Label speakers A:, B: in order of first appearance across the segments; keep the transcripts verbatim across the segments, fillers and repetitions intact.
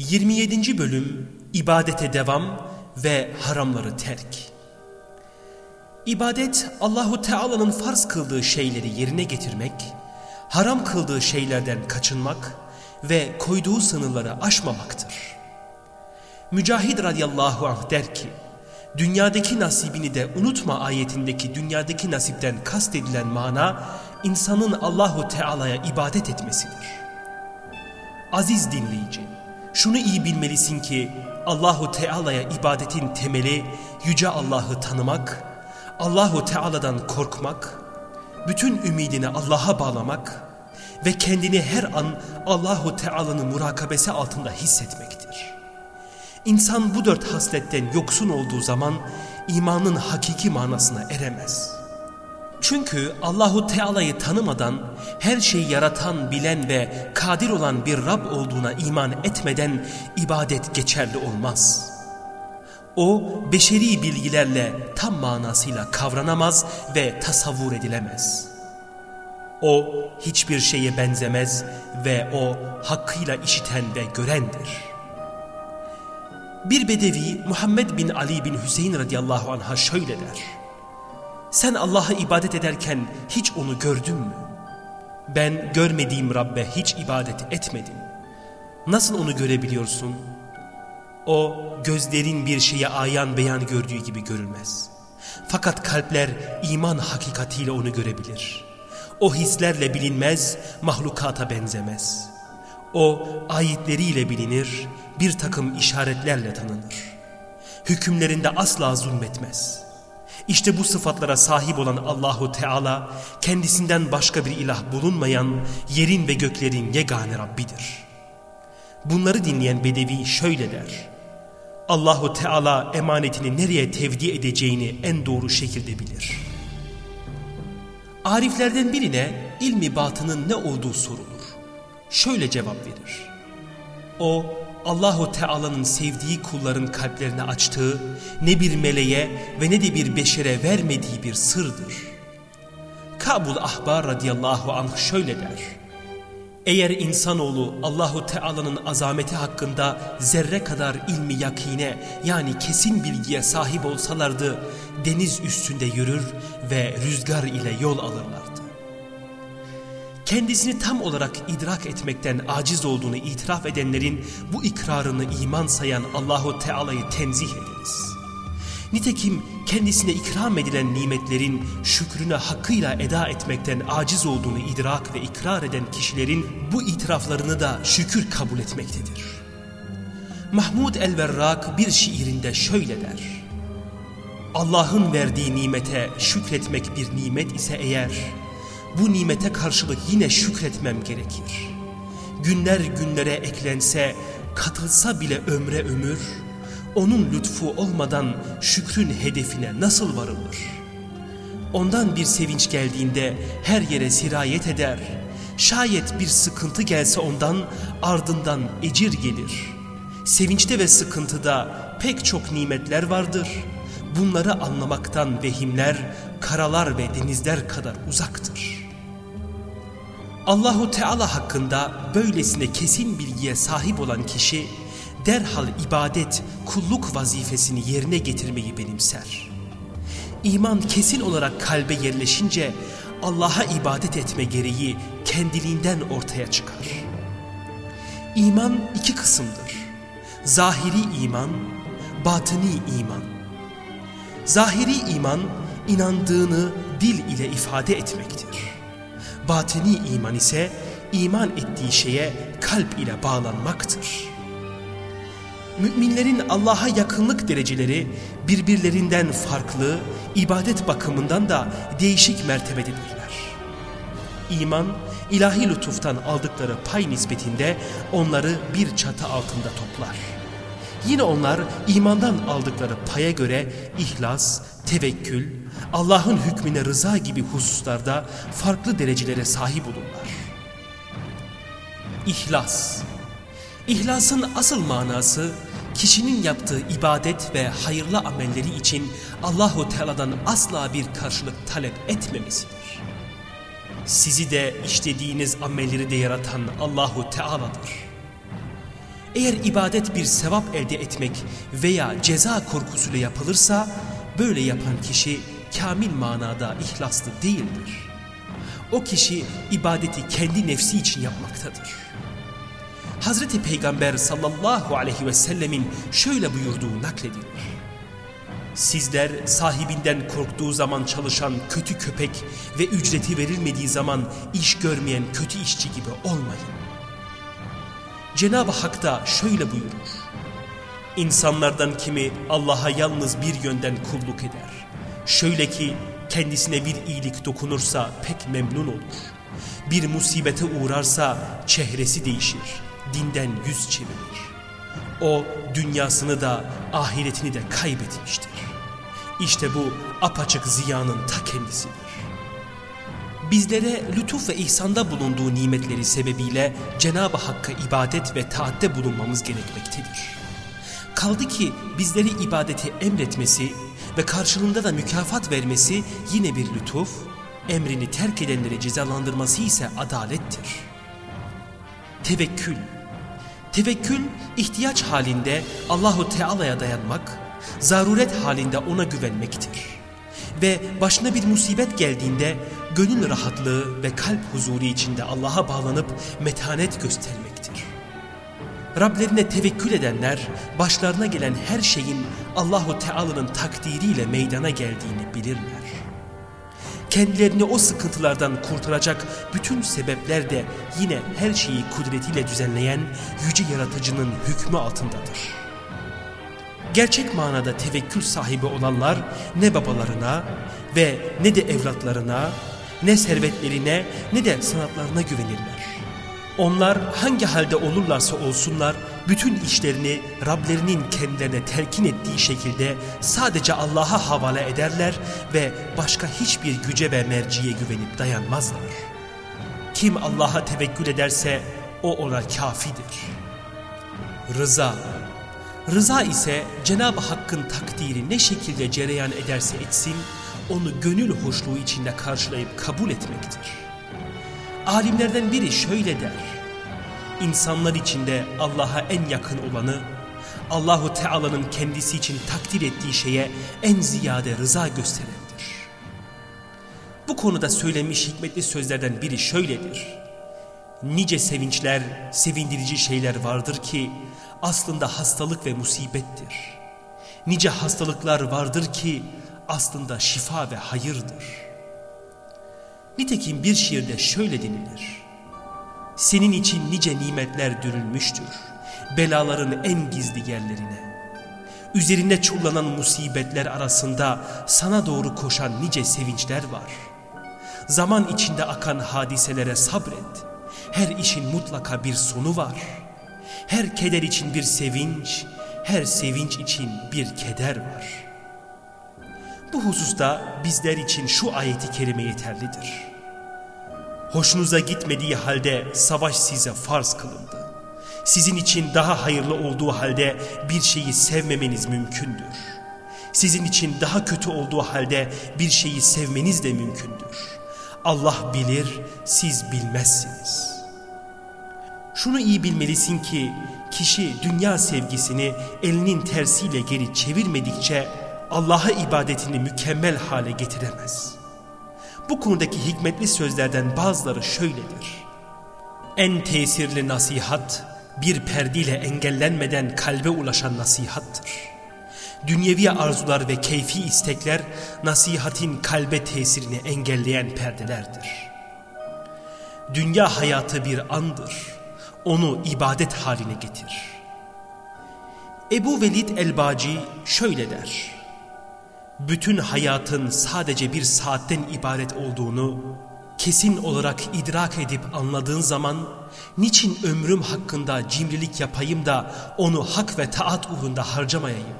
A: yirmi yedinci bölüm İbadete devam ve haramları terk. İbadet, Allahu Teala'nın farz kıldığı şeyleri yerine getirmek, haram kıldığı şeylerden kaçınmak ve koyduğu sınırları aşmamaktır. Mücahid radıyallahu anh der ki, dünyadaki nasibini de unutma ayetindeki dünyadaki nasipten kastedilen mana, insanın Allahu Teala'ya ibadet etmesidir. Aziz dinleyici, şunu iyi bilmelisin ki Allahu Teala'ya ibadetin temeli yüce Allah'ı tanımak, Allahu Teala'dan korkmak, bütün ümidini Allah'a bağlamak ve kendini her an Allahu Teala'nın murakabesi altında hissetmektir. İnsan bu dört hasletten yoksun olduğu zaman imanın hakiki manasına eremez. Çünkü Allahu Teala'yı tanımadan, her şeyi yaratan, bilen ve kadir olan bir Rab olduğuna iman etmeden ibadet geçerli olmaz. O, beşeri bilgilerle tam manasıyla kavranamaz ve tasavvur edilemez. O, hiçbir şeye benzemez ve o, hakkıyla işiten ve görendir. Bir bedevi Muhammed bin Ali bin Hüseyin radıyallahu anh'a şöyle der: sen Allah'a ibadet ederken hiç onu gördün mü? Ben görmediğim Rabbe hiç ibadet etmedim. Nasıl onu görebiliyorsun? O, gözlerin bir şeye ayan beyan gördüğü gibi görülmez. Fakat kalpler iman hakikatiyle onu görebilir. O hislerle bilinmez, mahlukata benzemez. O, ayetleriyle bilinir, bir takım işaretlerle tanınır. Hükümlerinde asla zulmetmez. İşte bu sıfatlara sahip olan Allahu Teala, kendisinden başka bir ilah bulunmayan yerin ve göklerin yegane Rabbidir. Bunları dinleyen bedevi şöyle der: Allahu Teala emanetini nereye tevdi edeceğini en doğru şekilde bilir. Ariflerden birine ilmi batının ne olduğu sorulur. Şöyle cevap verir: o, Allahu Teala'nın sevdiği kulların kalplerini açtığı, ne bir meleğe ve ne de bir beşere vermediği bir sırdır. Ka'bul Ahbar radıyallahu anh şöyle der: eğer insanoğlu Allahu Teala'nın azameti hakkında zerre kadar ilmi yakine, yani kesin bilgiye sahip olsalardı, deniz üstünde yürür ve rüzgar ile yol alırlardı. Kendisini tam olarak idrak etmekten aciz olduğunu itiraf edenlerin bu ikrarını iman sayan Allahu Teala'yı tenzih ederiz. Nitekim kendisine ikram edilen nimetlerin şükrünü hakkıyla eda etmekten aciz olduğunu idrak ve ikrar eden kişilerin bu itiraflarını da şükür kabul etmektedir. Mahmud el-Verrak bir şiirinde şöyle der: Allah'ın verdiği nimete şükretmek bir nimet ise eğer, bu nimete karşılık yine şükretmem gerekir. Günler günlere eklense, katılsa bile ömre ömür, onun lütfu olmadan şükrün hedefine nasıl varılır? Ondan bir sevinç geldiğinde her yere sirayet eder. Şayet bir sıkıntı gelse ondan, ardından ecir gelir. Sevinçte ve sıkıntıda pek çok nimetler vardır. Bunları anlamaktan vehimler, karalar ve denizler kadar uzaktır. Allahu Teala hakkında böylesine kesin bilgiye sahip olan kişi, derhal ibadet, kulluk vazifesini yerine getirmeyi benimser. İman kesin olarak kalbe yerleşince, Allah'a ibadet etme gereği kendiliğinden ortaya çıkar. İman iki kısımdır: zahiri iman, batini iman. Zahiri iman, inandığını dil ile ifade etmektir. Batini iman ise iman ettiği şeye kalp ile bağlanmaktır. Müminlerin Allah'a yakınlık dereceleri birbirlerinden farklı, ibadet bakımından da değişik mertebededirler. İman, ilahi lütuftan aldıkları pay nispetinde onları bir çatı altında toplar. Yine onlar imandan aldıkları paya göre ihlas, tevekkül, Allah'ın hükmüne rıza gibi hususlarda farklı derecelere sahip olurlar. İhlas. İhlasın asıl manası, kişinin yaptığı ibadet ve hayırlı amelleri için Allahu Teala'dan asla bir karşılık talep etmemesidir. Sizi de işlediğiniz amelleri de yaratan Allahu Teala'dır. Eğer ibadet bir sevap elde etmek veya ceza korkusuyla yapılırsa, böyle yapan kişi kamil manada ihlaslı değildir. O kişi ibadeti kendi nefsi için yapmaktadır. Hazreti Peygamber sallallahu aleyhi ve sellemin şöyle buyurduğu nakledilir. Sizler sahibinden korktuğu zaman çalışan kötü köpek ve ücreti verilmediği zaman iş görmeyen kötü işçi gibi olmayın. Cenab-ı Hak da şöyle buyurur. İnsanlardan kimi Allah'a yalnız bir yönden kulluk eder. Şöyle ki kendisine bir iyilik dokunursa pek memnun olur. Bir musibete uğrarsa çehresi değişir, dinden yüz çevirir. O dünyasını da ahiretini de kaybetmiştir. İşte bu apaçık ziyanın ta kendisidir. Bizlere lütuf ve ihsanda bulunduğu nimetleri sebebiyle Cenab-ı Hakk'a ibadet ve taatte bulunmamız gerekmektedir. Kaldı ki bizleri ibadeti emretmesi ve karşılığında da mükafat vermesi yine bir lütuf, emrini terk edenleri cezalandırması ise adalettir. Tevekkül. Tevekkül, ihtiyaç halinde Allahu Teala'ya dayanmak, zaruret halinde ona güvenmektir. Ve başına bir musibet geldiğinde gönül rahatlığı ve kalp huzuru içinde Allah'a bağlanıp metanet göstermektir. Rablerine tevekkül edenler başlarına gelen her şeyin Allahu Teala'nın takdiriyle meydana geldiğini bilirler. Kendilerini o sıkıntılardan kurtaracak bütün sebepler de yine her şeyi kudretiyle düzenleyen yüce yaratıcının hükmü altındadır. Gerçek manada tevekkül sahibi olanlar ne babalarına ve ne de evlatlarına, ne servetlerine ne de sanatlarına güvenirler. Onlar hangi halde olurlarsa olsunlar bütün işlerini Rablerinin kendilerine telkin ettiği şekilde sadece Allah'a havale ederler ve başka hiçbir güce ve merciye güvenip dayanmazlar. Kim Allah'a tevekkül ederse o ona kafidir. Rıza. Rıza ise Cenab-ı Hakk'ın takdiri ne şekilde cereyan ederse etsin, onu gönül hoşluğu içinde karşılayıp kabul etmektir. Alimlerden biri şöyle der: İnsanlar içinde Allah'a en yakın olanı, Allahu Teala'nın kendisi için takdir ettiği şeye en ziyade rıza gösterendir. Bu konuda söylenmiş hikmetli sözlerden biri şöyledir: Nice sevinçler, sevindirici şeyler vardır ki aslında hastalık ve musibettir. Nice hastalıklar vardır ki aslında şifa ve hayırdır. Nitekim bir şiirde şöyle denilir: Senin için nice nimetler dürülmüştür, belaların en gizli yerlerine. Üzerinde çullanan musibetler arasında sana doğru koşan nice sevinçler var. Zaman içinde akan hadiselere sabret, her işin mutlaka bir sonu var. Her keder için bir sevinç, her sevinç için bir keder var. Bu hususta bizler için şu ayeti kerime yeterlidir. Hoşunuza gitmediği halde savaş size farz kılındı. Sizin için daha hayırlı olduğu halde bir şeyi sevmemeniz mümkündür. Sizin için daha kötü olduğu halde bir şeyi sevmeniz de mümkündür. Allah bilir, siz bilmezsiniz. Şunu iyi bilmelisin ki kişi dünya sevgisini elinin tersiyle geri çevirmedikçe Allah'a ibadetini mükemmel hale getiremez. Bu konudaki hikmetli sözlerden bazıları şöyledir: En tesirli nasihat bir perdeyle engellenmeden kalbe ulaşan nasihattır. Dünyevi arzular ve keyfi istekler nasihatin kalbe tesirini engelleyen perdelerdir. Dünya hayatı bir andır. Onu ibadet haline getir. Ebu Velid el-Baci şöyle der: Bütün hayatın sadece bir saatten ibaret olduğunu kesin olarak idrak edip anladığın zaman niçin ömrüm hakkında cimrilik yapayım da onu hak ve taat uğrunda harcamayayım?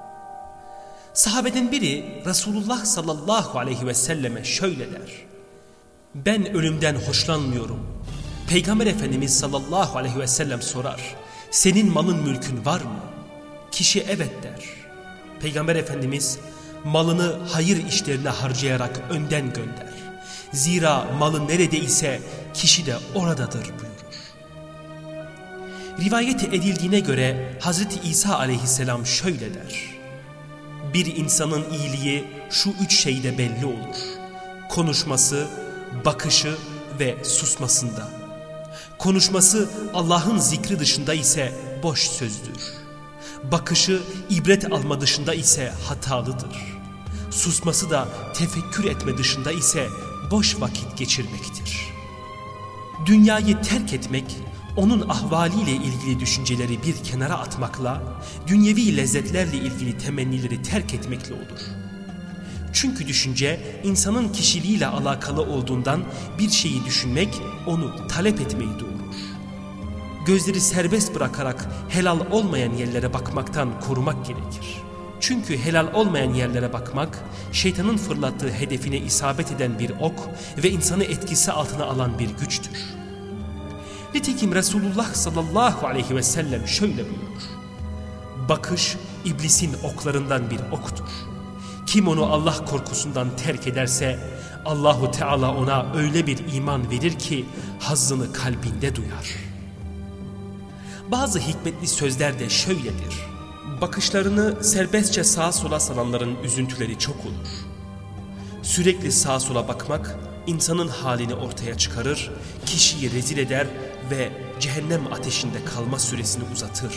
A: Sahabeden biri Resulullah sallallahu aleyhi ve selleme şöyle der: Ben ölümden hoşlanmıyorum. Peygamber Efendimiz sallallahu aleyhi ve sellem sorar: Senin malın mülkün var mı? Kişi evet der. Peygamber Efendimiz malını hayır işlerine harcayarak önden gönder. Zira malı nerede ise kişi de oradadır buyurur. Rivayet edildiğine göre Hazreti İsa aleyhisselam şöyle der: bir insanın iyiliği şu üç şeyde belli olur: konuşması, bakışı ve susmasında. Konuşması Allah'ın zikri dışında ise boş sözdür. Bakışı ibret alma dışında ise hatalıdır. Susması da tefekkür etme dışında ise boş vakit geçirmektir. Dünyayı terk etmek, onun ahvaliyle ilgili düşünceleri bir kenara atmakla, dünyevi lezzetlerle ilgili temennileri terk etmekle olur. Çünkü düşünce insanın kişiliğiyle alakalı olduğundan bir şeyi düşünmek onu talep etmeyi doğurur. Gözleri serbest bırakarak helal olmayan yerlere bakmaktan korumak gerekir. Çünkü helal olmayan yerlere bakmak, şeytanın fırlattığı hedefine isabet eden bir ok ve insanı etkisi altına alan bir güçtür. Nitekim Resulullah sallallahu aleyhi ve sellem şöyle buyurur: bakış iblisin oklarından bir oktur. Kim onu Allah korkusundan terk ederse Allahu Teala ona öyle bir iman verir ki hazzını kalbinde duyar. Bazı hikmetli sözler de şöyledir: bakışlarını serbestçe sağa sola salanların üzüntüleri çok olur. Sürekli sağa sola bakmak insanın halini ortaya çıkarır, kişiyi rezil eder ve cehennem ateşinde kalma süresini uzatır.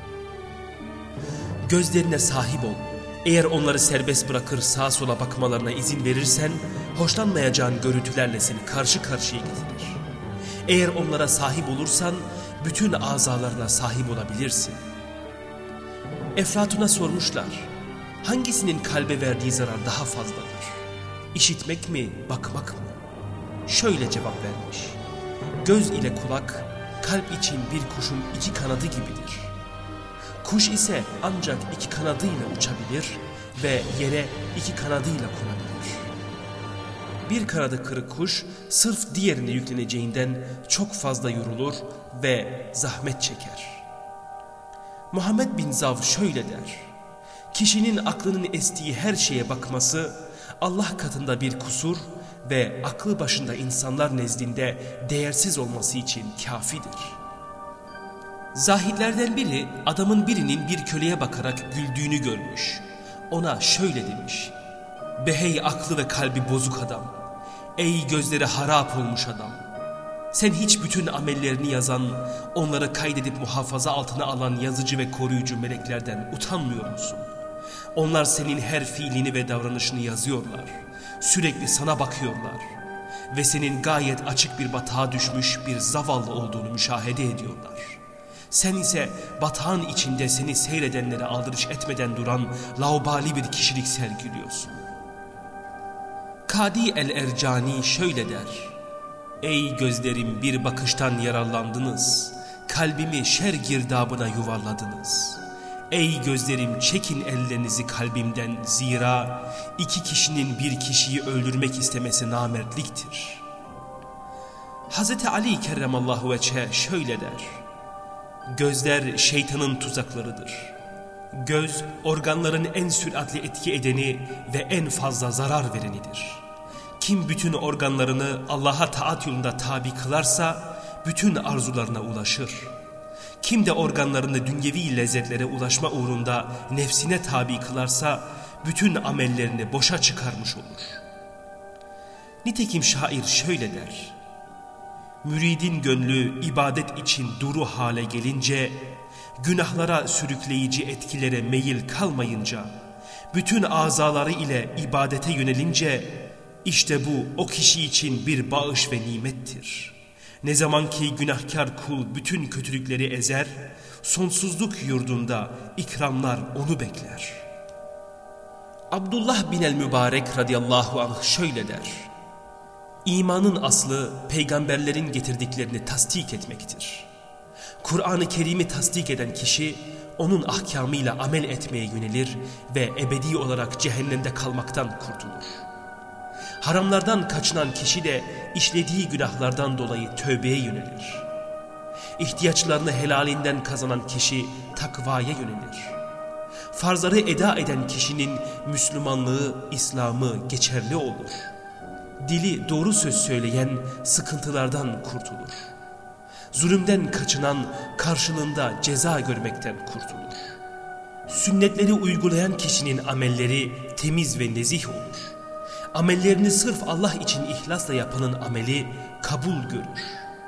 A: Gözlerine sahip ol. Eğer onları serbest bırakır sağa sola bakmalarına izin verirsen, hoşlanmayacağın görüntülerle seni karşı karşıya getirir. Eğer onlara sahip olursan, bütün azalarına sahip olabilirsin. Eflatun'a sormuşlar, hangisinin kalbe verdiği zarar daha fazladır? İşitmek mi, bakmak mı? Şöyle cevap vermiş: göz ile kulak, kalp için bir kuşun iki kanadı gibidir. Kuş ise ancak iki kanadıyla uçabilir ve yere iki kanadıyla konabilir. Bir kanadı kırık kuş sırf diğerine yükleneceğinden çok fazla yorulur ve zahmet çeker. Muhammed bin Zav şöyle der: kişinin aklının estiği her şeye bakması Allah katında bir kusur ve aklı başında insanlar nezdinde değersiz olması için kafidir. Zahidlerden biri adamın birinin bir köleye bakarak güldüğünü görmüş. Ona şöyle demiş: behey aklı ve kalbi bozuk adam, ey gözleri harap olmuş adam, sen hiç bütün amellerini yazan, onları kaydedip muhafaza altına alan yazıcı ve koruyucu meleklerden utanmıyor musun? Onlar senin her fiilini ve davranışını yazıyorlar, sürekli sana bakıyorlar ve senin gayet açık bir batağa düşmüş bir zavallı olduğunu müşahede ediyorlar. Sen ise batağın içinde seni seyredenlere aldırış etmeden duran laubali bir kişilik sergiliyorsun. Kadi el-Ercani şöyle der: ey gözlerim, bir bakıştan yararlandınız, kalbimi şer girdabına yuvarladınız. Ey gözlerim, çekin ellerinizi kalbimden, zira iki kişinin bir kişiyi öldürmek istemesi namertliktir. Hazreti Ali kerremallahu veçhe şöyle der: gözler şeytanın tuzaklarıdır. Göz, organların en süratli etki edeni ve en fazla zarar verenidir. Kim bütün organlarını Allah'a taat yolunda tabi kılarsa, bütün arzularına ulaşır. Kim de organlarını dünyevi lezzetlere ulaşma uğrunda nefsine tabi kılarsa, bütün amellerini boşa çıkarmış olur. Nitekim şair şöyle der: müridin gönlü ibadet için duru hale gelince, günahlara sürükleyici etkilere meyil kalmayınca, bütün azaları ile ibadete yönelince, işte bu o kişi için bir bağış ve nimettir. Ne zaman ki günahkar kul bütün kötülükleri ezer, sonsuzluk yurdunda ikramlar onu bekler. Abdullah bin el-Mübarek radıyallahu anh şöyle der: İmanın aslı peygamberlerin getirdiklerini tasdik etmektir. Kur'an-ı Kerim'i tasdik eden kişi onun ahkamıyla amel etmeye yönelir ve ebedi olarak cehennemde kalmaktan kurtulur. Haramlardan kaçınan kişi de işlediği günahlardan dolayı tövbeye yönelir. İhtiyaçlarını helalinden kazanan kişi takvaya yönelir. Farzları eda eden kişinin Müslümanlığı, İslam'ı geçerli olur. Dili doğru söz söyleyen sıkıntılardan kurtulur. Zulümden kaçınan karşılığında ceza görmekten kurtulur. Sünnetleri uygulayan kişinin amelleri temiz ve nezih olur. Amellerini sırf Allah için ihlasla yapanın ameli kabul görür.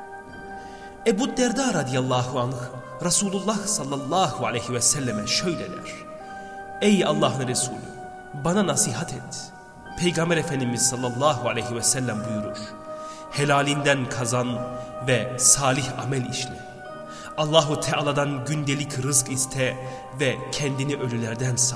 A: Ebu Derda radıyallahu anh Resulullah sallallahu aleyhi ve selleme şöyle der: Ey Allah'ın Resulü, bana nasihat et. Peygamber Efendimiz sallallahu aleyhi ve sellem buyurur: helalinden kazan ve salih amel işle. Allahu Teala'dan gündelik rızk iste ve kendini ölülerden say.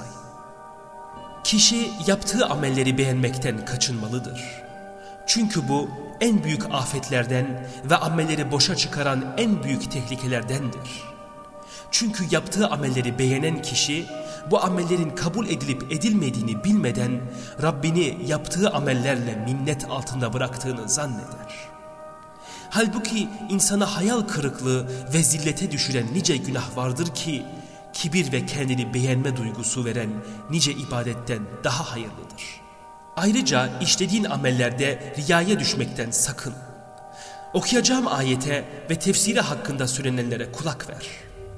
A: Kişi yaptığı amelleri beğenmekten kaçınmalıdır. Çünkü bu en büyük afetlerden ve amelleri boşa çıkaran en büyük tehlikelerdendir. Çünkü yaptığı amelleri beğenen kişi bu amellerin kabul edilip edilmediğini bilmeden Rabbini yaptığı amellerle minnet altında bıraktığını zanneder. Halbuki insana hayal kırıklığı ve zillete düşüren nice günah vardır ki kibir ve kendini beğenme duygusu veren nice ibadetten daha hayırlıdır. Ayrıca işlediğin amellerde riyaya düşmekten sakın. Okuyacağım ayete ve tefsiri hakkında söylenenlere kulak ver.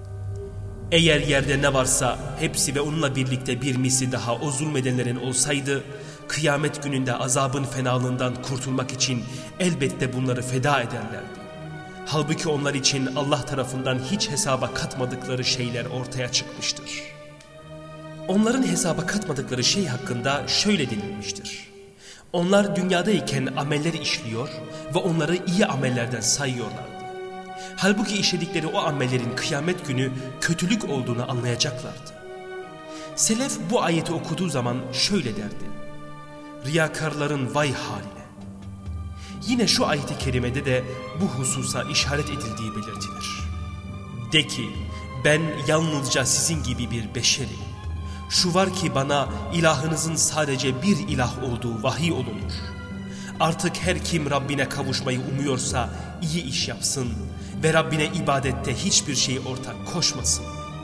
A: Eğer yerde ne varsa hepsi ve onunla birlikte bir misli daha o zulmedenlerin olsaydı, kıyamet gününde azabın fenalığından kurtulmak için elbette bunları feda ederlerdi. Halbuki onlar için Allah tarafından hiç hesaba katmadıkları şeyler ortaya çıkmıştır. Onların hesaba katmadıkları şey hakkında şöyle denilmiştir: onlar dünyadayken ameller işliyor ve onları iyi amellerden sayıyorlardı. Halbuki işledikleri o amellerin kıyamet günü kötülük olduğunu anlayacaklardı. Selef bu ayeti okuduğu zaman şöyle derdi: riyakarların vay haline. Yine şu ayet-i kerimede de bu hususa işaret edildiği belirtilir. De ki, ben yalnızca sizin gibi bir beşerim. Şu var ki bana ilahınızın sadece bir ilah olduğu vahiy olunur. Artık her kim Rabbine kavuşmayı umuyorsa iyi iş yapsın ve Rabbine ibadette hiçbir şeyi ortak koşmasın.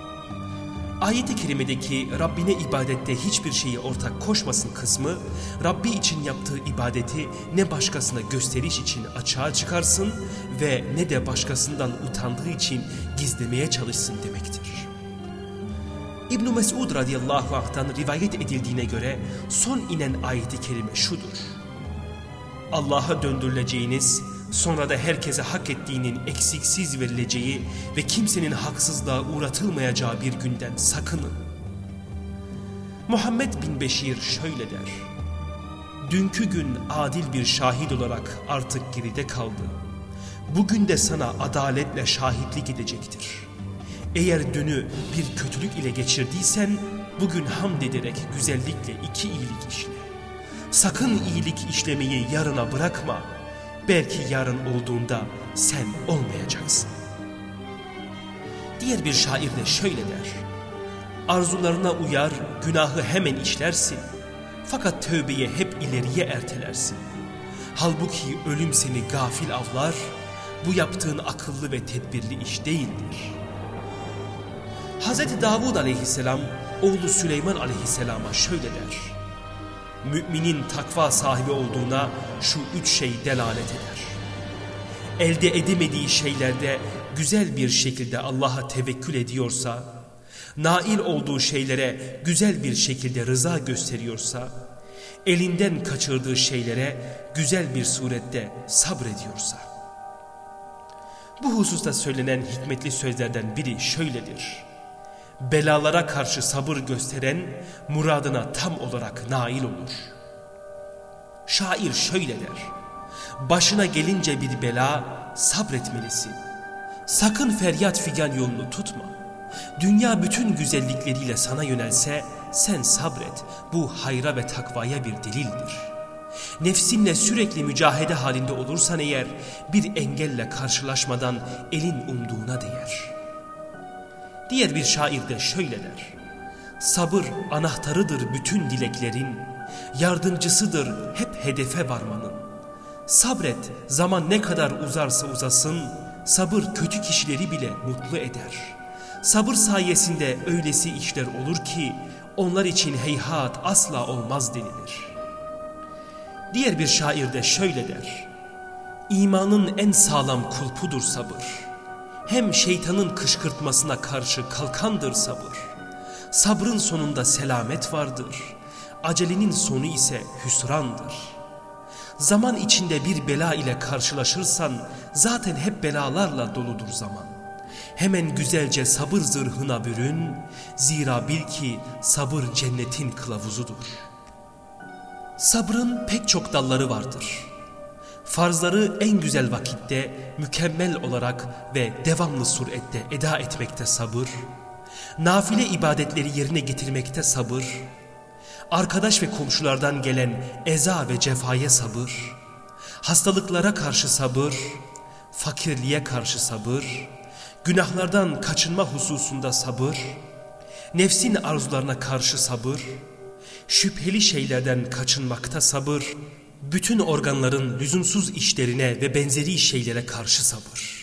A: Ayet-i kerimedeki Rabbine ibadette hiçbir şeyi ortak koşmasın kısmı, Rabbi için yaptığı ibadeti ne başkasına gösteriş için açığa çıkarsın ve ne de başkasından utandığı için gizlemeye çalışsın demektir. İbn-i Mesud radıyallahu anh'tan rivayet edildiğine göre son inen ayet-i kerime şudur: Allah'a döndürüleceğiniz, sonra da herkese hak ettiğinin eksiksiz verileceği ve kimsenin haksızlığa uğratılmayacağı bir günden sakının. Muhammed bin Beşir şöyle der: dünkü gün adil bir şahit olarak artık geride kaldı. Bugün de sana adaletle şahitlik edecektir. Eğer dünü bir kötülük ile geçirdiysen bugün hamd ederek güzellikle iki iyilik işle. Sakın iyilik işlemeyi yarına bırakma. Belki yarın olduğunda sen olmayacaksın. Diğer bir şair de şöyle der: arzularına uyar, günahı hemen işlersin. Fakat tövbeye hep ileriye ertelersin. Halbuki ölüm seni gafil avlar, bu yaptığın akıllı ve tedbirli iş değildir. Hazreti Davud aleyhisselam oğlu Süleyman aleyhisselama şöyle der: müminin takva sahibi olduğuna şu üç şey delalet eder. Elde edemediği şeylerde güzel bir şekilde Allah'a tevekkül ediyorsa, nail olduğu şeylere güzel bir şekilde rıza gösteriyorsa, elinden kaçırdığı şeylere güzel bir surette sabrediyorsa. Bu hususta söylenen hikmetli sözlerden biri şöyledir: belalara karşı sabır gösteren muradına tam olarak nail olur. Şair şöyle der: başına gelince bir bela sabretmelisin. Sakın feryat figan yolunu tutma. Dünya bütün güzellikleriyle sana yönelse sen sabret. Bu hayra ve takvaya bir delildir. Nefsinle sürekli mücahede halinde olursan eğer bir engelle karşılaşmadan elin umduğuna değer. Diğer bir şair de şöyle der: sabır anahtarıdır bütün dileklerin, yardımcısıdır hep hedefe varmanın. Sabret, zaman ne kadar uzarsa uzasın, sabır kötü kişileri bile mutlu eder. Sabır sayesinde öylesi işler olur ki onlar için heyhat asla olmaz denilir. Diğer bir şair de şöyle der: İmanın en sağlam kulpudur sabır. hem şeytanın kışkırtmasına karşı kalkandır sabır. Sabrın sonunda selamet vardır. Acelenin sonu ise hüsrandır. Zaman içinde bir bela ile karşılaşırsan zaten hep belalarla doludur zaman. Hemen güzelce sabır zırhına bürün, zira bil ki sabır cennetin kılavuzudur. Sabrın pek çok dalları vardır. Farzları en güzel vakitte, mükemmel olarak ve devamlı surette eda etmekte sabır, nafile ibadetleri yerine getirmekte sabır, arkadaş ve komşulardan gelen eza ve cefaya sabır, hastalıklara karşı sabır, fakirliğe karşı sabır, günahlardan kaçınma hususunda sabır, nefsin arzularına karşı sabır, şüpheli şeylerden kaçınmakta sabır, bütün organların lüzumsuz işlerine ve benzeri şeylere karşı sabır.